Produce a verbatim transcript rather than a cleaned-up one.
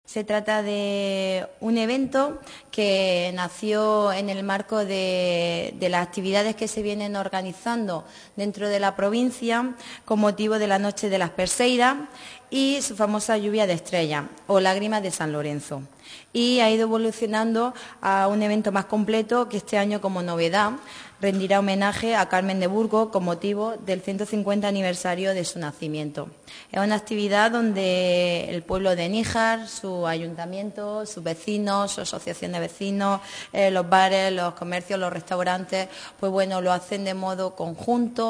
Se trata de un evento que nació en el marco de, de las actividades que se vienen organizando dentro de la provincia con motivo de la Noche de las Perseidas y su famosa lluvia de estrellas o lágrimas de San Lorenzo. Y ha ido evolucionando a un evento más completo que este año, como novedad, rendirá homenaje a Carmen de Burgos con motivo del ciento cincuenta aniversario de su nacimiento. Es una actividad donde el pueblo de Níjar, su ayuntamiento, sus vecinos, su asociación de vecinos, eh, los bares, los comercios, los restaurantes, pues bueno, lo hacen de modo conjunto.